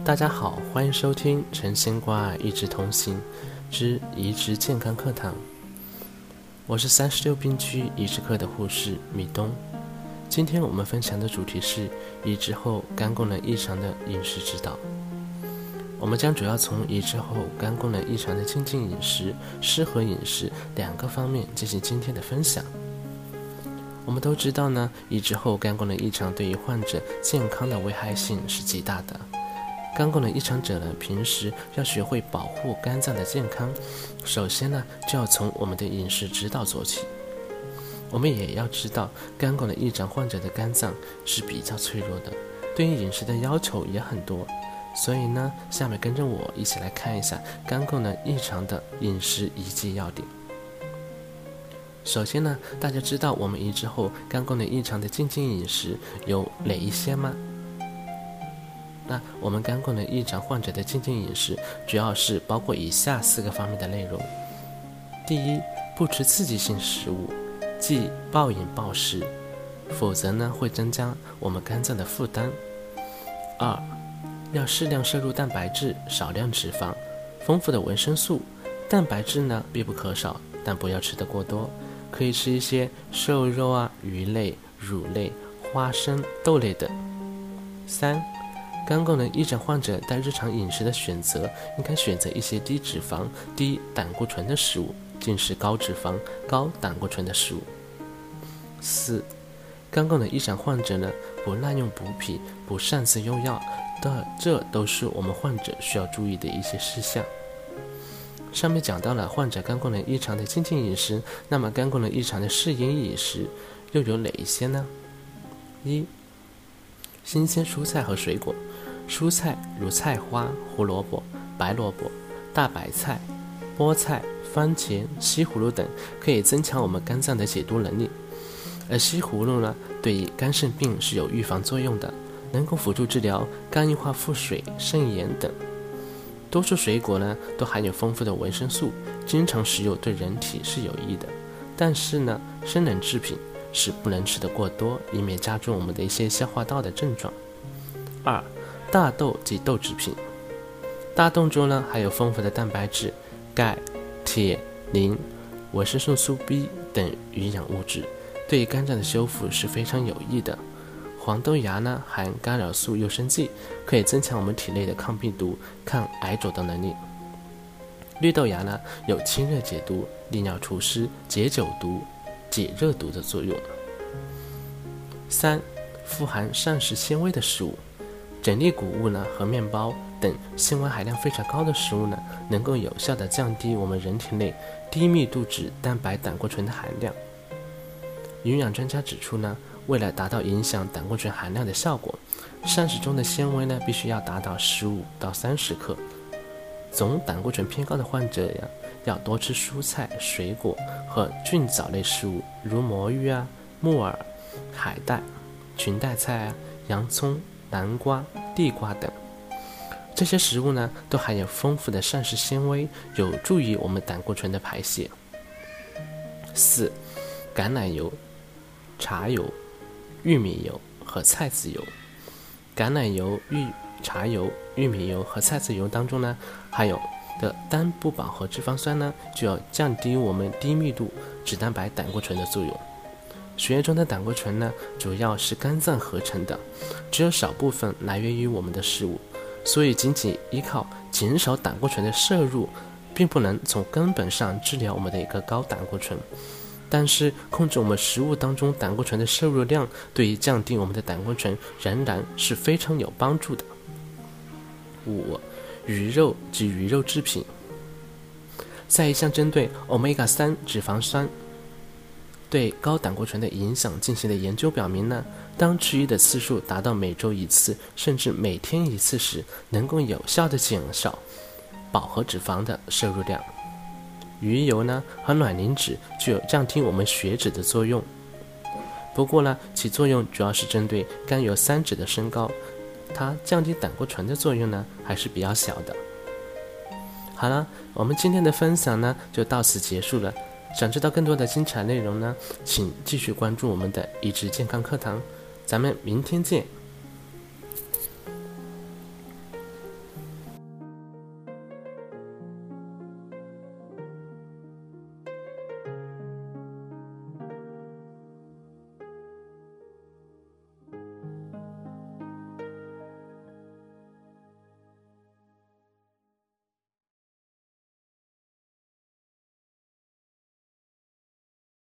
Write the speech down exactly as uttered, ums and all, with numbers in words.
大家好，欢迎收听陈先瓜一直同行之移植健康课堂。我是三十六病区移植科的护士米东。今天我们分享的主题是移植后肝功能异常的饮食指导。我们将主要从移植后肝功能异常的禁忌饮食、适合饮食两个方面进行今天的分享。我们都知道呢，移植后肝功能异常对于患者健康的危害性是极大的。肝功能异常者呢，平时要学会保护肝脏的健康，首先呢，就要从我们的饮食指导做起。我们也要知道，肝功能异常患者的肝脏是比较脆弱的，对于饮食的要求也很多。所以呢，下面跟着我一起来看一下肝功能异常的饮食宜忌要点。首先呢，大家知道我们移植后肝功能异常的禁忌饮食有哪一些吗？那我们肝功能异常患者的禁忌饮食主要是包括以下四个方面的内容。第一，不吃刺激性食物，即暴饮暴食，否则呢会增加我们肝脏的负担。二，要适量摄入蛋白质，少量脂肪，丰富的维生素。蛋白质呢必不可少，但不要吃得过多，可以吃一些瘦肉啊、鱼类、乳类、花生、豆类等。三，肝功能异常患者在日常饮食的选择，应该选择一些低脂肪、低胆固醇的食物，禁食高脂肪、高胆固醇的食物。四，肝功能异常患者呢，不滥用补品，不擅自用药的，这都是我们患者需要注意的一些事项。上面讲到了患者肝功能异常的禁忌饮食，那么肝功能异常的适宜饮食又有哪一些呢？一，新鲜蔬菜和水果。蔬菜如菜花、胡萝卜、白萝卜、大白菜、菠菜、番茄、西葫芦等，可以增强我们肝脏的解毒能力。而西葫芦呢，对于肝肾病是有预防作用的，能够辅助治疗肝硬化腹水、肾炎等。多数水果呢，都含有丰富的维生素，经常食用对人体是有益的。但是呢，生冷制品是不能吃得过多，以免加重我们的一些消化道的症状。二，大豆及豆制品。大豆中呢含有丰富的蛋白质、钙、铁、磷、维生素苏 B 等营养物质，对于肝脏的修复是非常有益的。黄豆芽呢含干扰素诱生剂，可以增强我们体内的抗病毒、抗癌肿的能力。绿豆芽呢有清热解毒、利尿除湿、解酒毒、解热毒的作用。三，富含膳食纤维的食物。整粒谷物呢和面包等纤维含量非常高的食物呢，能够有效地降低我们人体内低密度脂蛋白胆固醇的含量。营养专家指出呢，为了达到影响胆固醇含量的效果，膳食中的纤维呢必须要达到十五到三十克。总胆固醇偏高的患者呀，要多吃蔬菜、水果和菌藻类食物，如魔芋啊、木耳、海带、裙带菜啊、洋葱、南瓜、地瓜等。这些食物呢，都含有丰富的膳食纤维，有助于我们胆固醇的排泄。四，橄榄油、茶油、玉米油和菜籽油。橄榄油、玉茶油、玉米油和菜籽油当中呢，含有的单不饱和脂肪酸呢，就要降低我们低密度脂蛋白胆固醇的作用。血液中的胆固醇呢，主要是肝脏合成的，只有少部分来源于我们的食物，所以仅仅依靠减少胆固醇的摄入，并不能从根本上治疗我们的一个高胆固醇。但是控制我们食物当中胆固醇的摄入量，对于降低我们的胆固醇仍然是非常有帮助的。五，鱼肉及鱼肉制品。在一项针对 欧米伽三 脂肪酸对高胆固醇的影响进行的研究表明呢，当吃鱼的次数达到每周一次甚至每天一次时，能够有效地减少饱和脂肪的摄入量。鱼油呢和卵磷脂具有降低我们血脂的作用，不过呢，其作用主要是针对甘油三酯的升高，它降低胆固醇的作用呢还是比较小的。好了，我们今天的分享呢就到此结束了。想知道更多的精彩内容呢，请继续关注我们的移植健康课堂，咱们明天见。